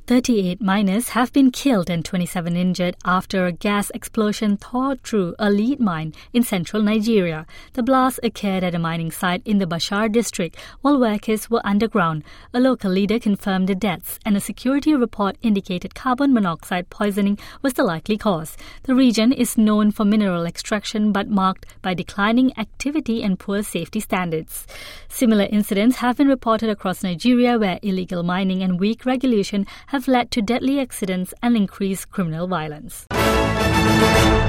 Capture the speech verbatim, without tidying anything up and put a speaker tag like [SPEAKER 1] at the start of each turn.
[SPEAKER 1] thirty-eight miners have been killed and twenty-seven injured after a gas explosion tore through a lead mine in central Nigeria. The blast occurred at a mining site in the Bashar district while workers were underground. A local leader confirmed the deaths, and a security report indicated carbon monoxide poisoning was the likely cause. The region is known for mineral extraction but marked by declining activity and poor safety standards. Similar incidents have been reported across Nigeria, where illegal mining and weak regulation have led to deadly accidents and increased criminal violence.